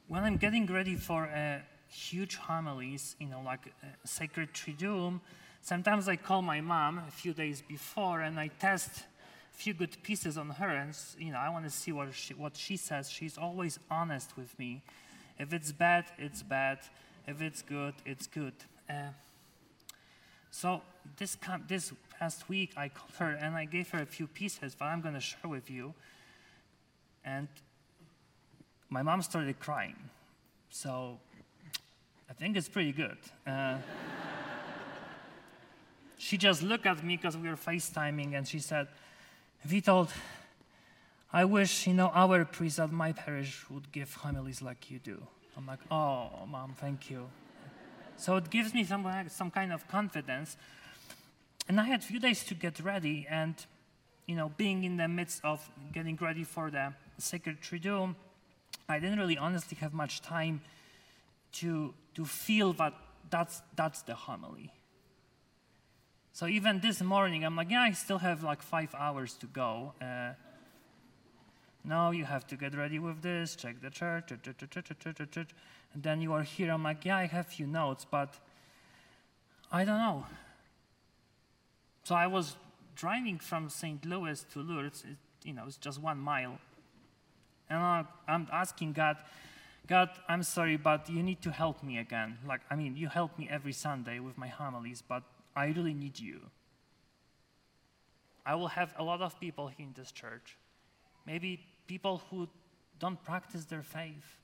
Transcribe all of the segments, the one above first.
when I'm getting ready for huge homilies, like Sacred Triduum, sometimes I call my mom a few days before and I test a few good pieces on her, and I want to see what she says. She's always honest with me. If it's bad, it's bad. If it's good, it's good. So this past week, I called her and I gave her a few pieces that I'm going to share with you. And my mom started crying. So I think it's pretty good. She just looked at me because we were FaceTiming and she said, Witold, I wish, our priest at my parish would give homilies like you do. I'm like, oh, Mom, thank you. So it gives me some kind of confidence. And I had a few days to get ready, and, being in the midst of getting ready for the Sacred Triduum, I didn't really honestly have much time to feel that that's the homily. So even this morning, I'm like, I still have like 5 hours to go. No, you have to get ready with this, check the church, and then you are here. I'm like, I have few notes, but I don't know. So I was driving from St. Louis to Lourdes. It's just 1 mile. And I'm asking God, I'm sorry, but you need to help me again. You help me every Sunday with my homilies, but I really need you. I will have a lot of people here in this church. Maybe people who don't practice their faith.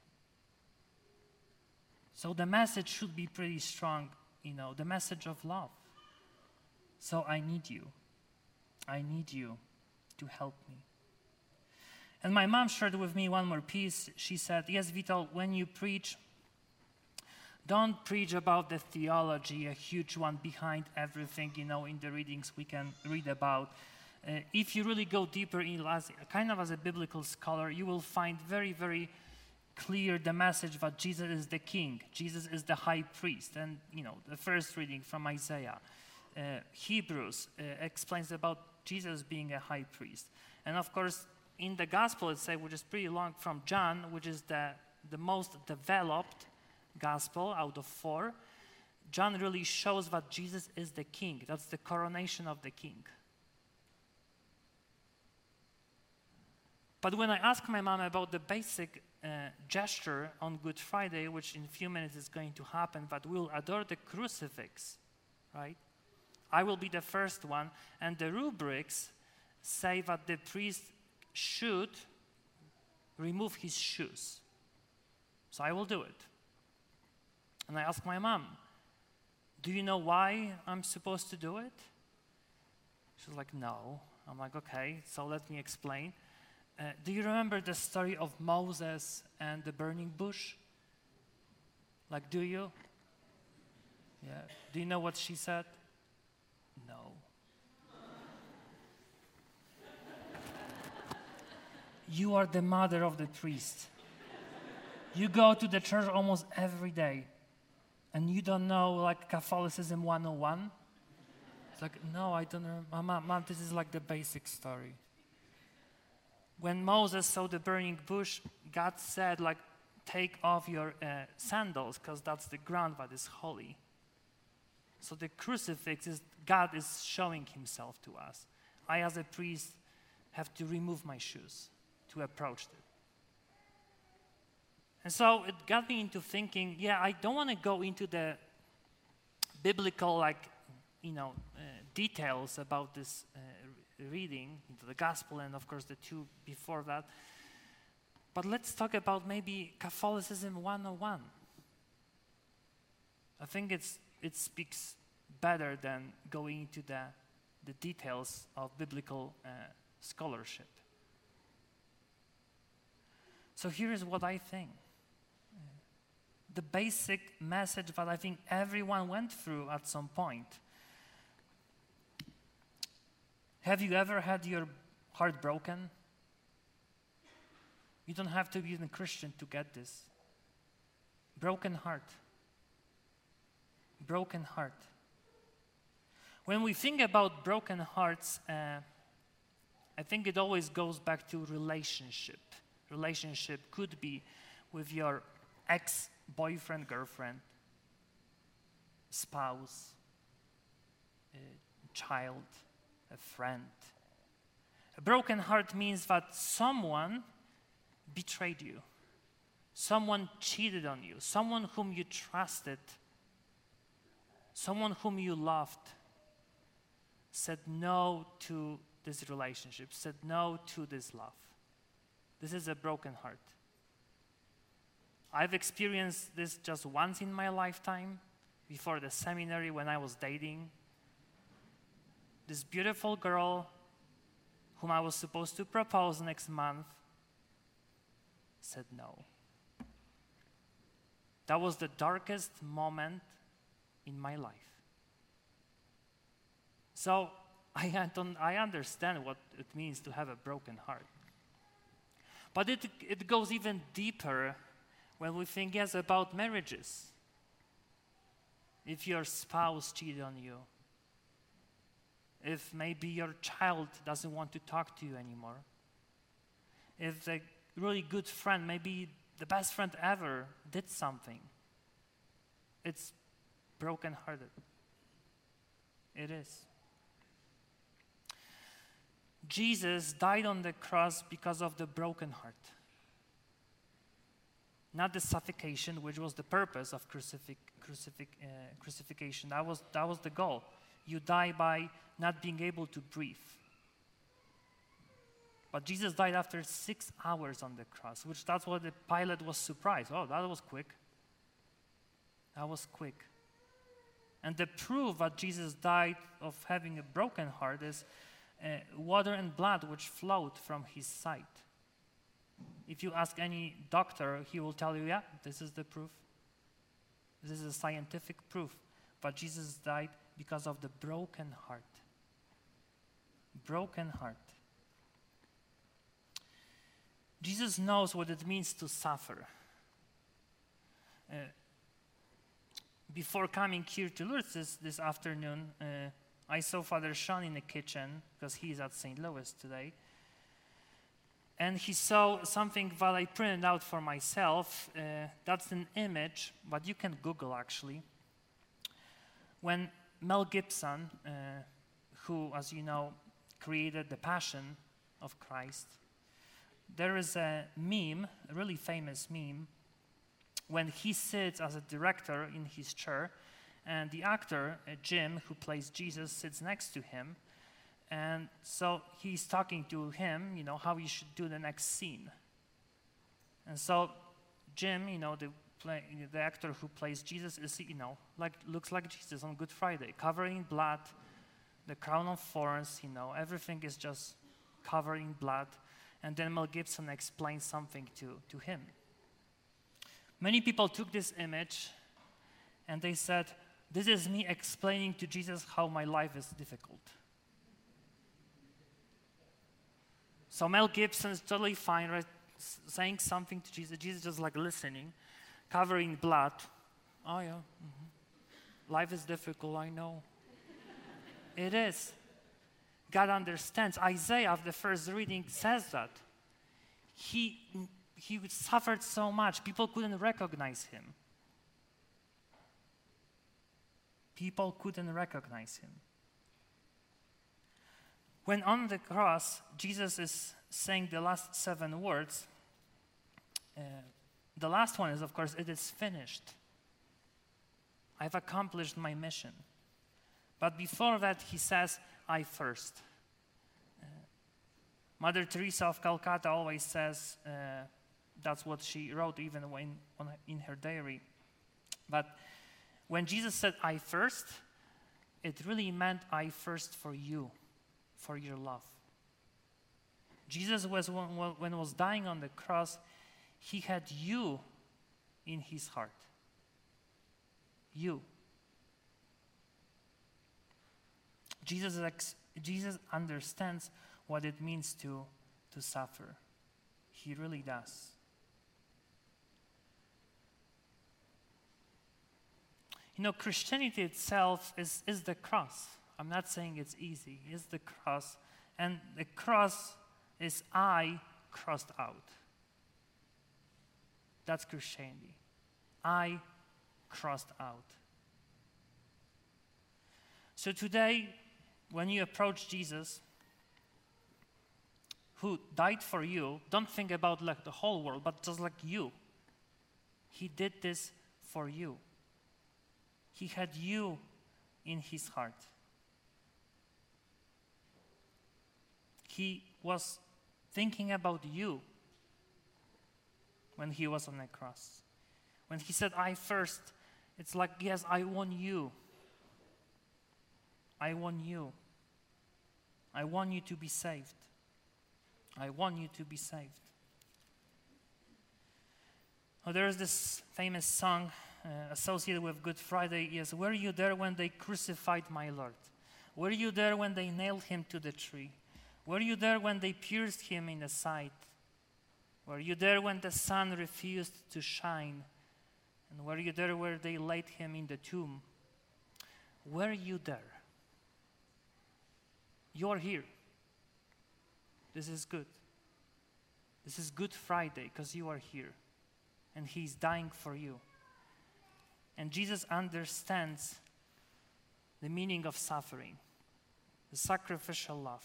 So the message should be pretty strong, the message of love. So I need you. I need you to help me. And my mom shared with me one more piece. She said, yes, Witold, when you preach, don't preach about the theology, a huge one behind everything, in the readings we can read about. If you really go deeper in as a biblical scholar, you will find very, very clear the message that Jesus is the king. Jesus is the high priest. And, the first reading from Isaiah. Hebrews explains about Jesus being a high priest. And, of course, in the gospel, which is pretty long, from John, which is the most developed gospel out of 4, John really shows that Jesus is the king. That's the coronation of the king. But when I asked my mom about the basic gesture on Good Friday, which in a few minutes is going to happen, that we'll adore the crucifix, right? I will be the first one, and the rubrics say that the priest should remove his shoes. So I will do it. And I asked my mom, do you know why I'm supposed to do it? She's like, no. I'm like, okay, so let me explain. Do you remember the story of Moses and the burning bush? Do you? Yeah. Do you know what she said? No. You are the mother of the priest. You go to the church almost every day, and you don't know Catholicism 101? It's no, I don't know. Mom, this is the basic story. When Moses saw the burning bush, God said, take off your sandals, because that's the ground that is holy. So the crucifix is, God is showing himself to us. I, as a priest, have to remove my shoes to approach it. And so it got me into thinking, I don't want to go into the biblical, details about this reading into the gospel, and of course the 2 before that. But let's talk about maybe Catholicism 101. I think it speaks better than going into the details of biblical scholarship. So here is what I think. The basic message that I think everyone went through at some point. Have you ever had your heart broken? You don't have to be a Christian to get this. Broken heart. Broken heart. When we think about broken hearts, I think it always goes back to relationship. Relationship could be with your ex-boyfriend, girlfriend, spouse, a child, a friend. A broken heart means that someone betrayed you. Someone cheated on you. Someone whom you trusted. Someone whom you loved said no to this relationship, said no to this love. This is a broken heart. I've experienced this just once in my lifetime, before the seminary when I was dating. This beautiful girl whom I was supposed to propose next month said no. That was the darkest moment in my life. So I understand what it means to have a broken heart. But it goes even deeper when we think, yes, about marriages. If your spouse cheated on you, if maybe your child doesn't want to talk to you anymore, if a really good friend, maybe the best friend ever, did something, it's broken-hearted. It is. Jesus died on the cross because of the broken heart. Not the suffocation, which was the purpose of crucifixion. That was the goal. You die by not being able to breathe. But Jesus died after 6 hours on the cross, which that's what the Pilate was surprised. Oh, that was quick. That was quick. And the proof that Jesus died of having a broken heart is water and blood which flowed from his side. If you ask any doctor, he will tell you, yeah, this is the proof. This is a scientific proof. But Jesus died because of the broken heart. Broken heart. Jesus knows what it means to suffer. Before coming here to Lourdes this afternoon, I saw Father Sean in the kitchen, because he's at St. Louis today. And he saw something that I printed out for myself. That's an image, but you can Google actually. When Mel Gibson, who, as you know, created The Passion of Christ, there is a meme, a really famous meme, when he sits as a director in his chair, and the actor, Jim, who plays Jesus, sits next to him. And so he's talking to him, how he should do the next scene. And so Jim, the actor who plays Jesus, is, looks like Jesus on Good Friday, covered in blood, the crown of thorns, everything is just covered in blood. And then Mel Gibson explains something to him. Many people took this image and they said, this is me explaining to Jesus how my life is difficult. So Mel Gibson is totally fine, right, saying something to Jesus. Jesus just like listening, covering blood. Oh yeah, life is difficult, I know. It is. God understands. Isaiah, the first reading, says that. He suffered so much, people couldn't recognize him. People couldn't recognize him. When on the cross, Jesus is saying the last 7 words. The last one is, of course, it is finished. I've accomplished my mission. But before that, he says, I first. Mother Teresa of Calcutta always says, that's what she wrote even in her diary. But when Jesus said, I first, it really meant I first for you, for your love. Jesus when was dying on the cross, he had you in his heart. You. Jesus understands what it means to suffer. He really does. Christianity itself is the cross. I'm not saying it's easy. It's the cross. And the cross is I crossed out. That's Christianity. I crossed out. So today, when you approach Jesus, who died for you, don't think about like the whole world, but just like you. He did this for you. He had you in his heart. He was thinking about you when he was on the cross. When he said, I first, it's like, yes, I want you. I want you. I want you to be saved. I want you to be saved. Oh, there is this famous song associated with Good Friday. Yes, were you there when they crucified my Lord? Were you there when they nailed him to the tree? Were you there when they pierced him in the side? Were you there when the sun refused to shine? And were you there where they laid him in the tomb? Were you there? You're here. This is good. This is Good Friday because you are here. And he's dying for you. And Jesus understands the meaning of suffering, the sacrificial love.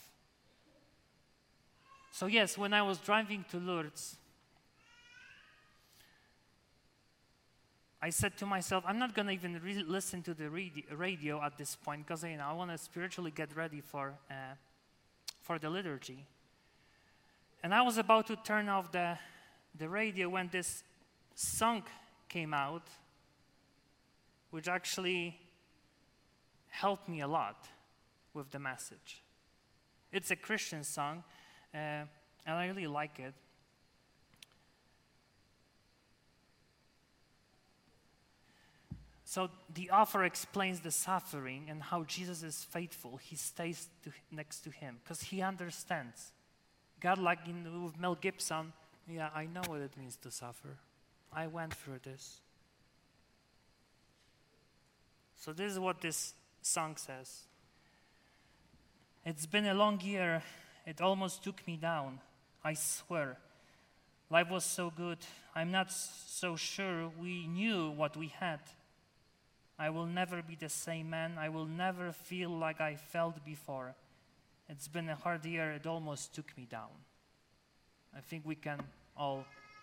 So yes, when I was driving to Lourdes, I said to myself, I'm not going to even listen to the radio at this point because I want to spiritually get ready for the liturgy. And I was about to turn off the radio when this song came out, which actually helped me a lot with the message. It's a Christian song, and I really like it. So the author explains the suffering and how Jesus is faithful. He stays next to him because he understands. God, like with Mel Gibson, yeah, I know what it means to suffer. I went through this. So this is what this song says. It's been a long year. It almost took me down. I swear. Life was so good. I'm not so sure we knew what we had. I will never be the same man. I will never feel like I felt before. It's been a hard year. It almost took me down. I think we can all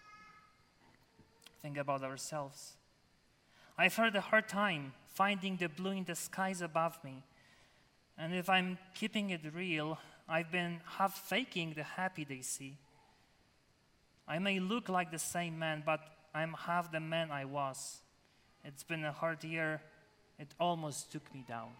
think about ourselves. I've had a hard time finding the blue in the skies above me. And if I'm keeping it real, I've been half faking the happy they see. I may look like the same man, but I'm half the man I was. It's been a hard year. It almost took me down.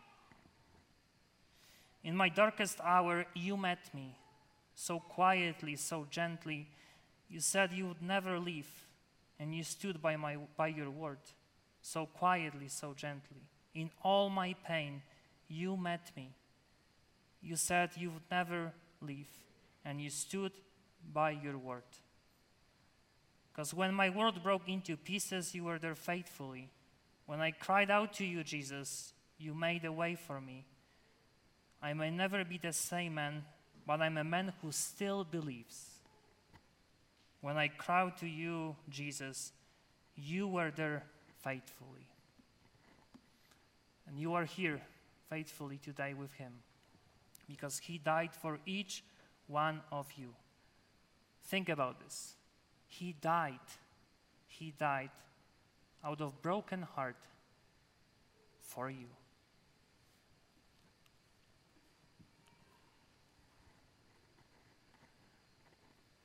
In my darkest hour, you met me. So quietly, so gently. You said you would never leave. And you stood by your word. So quietly, so gently. In all my pain, you met me. You said you would never leave. And you stood by your word. Because when my world broke into pieces, you were there faithfully. When I cried out to you, Jesus, you made a way for me. I may never be the same man, but I'm a man who still believes. When I cried to you, Jesus, you were there faithfully. And you are here faithfully today with him because he died for each one of you. Think about this. He died out of broken heart for you.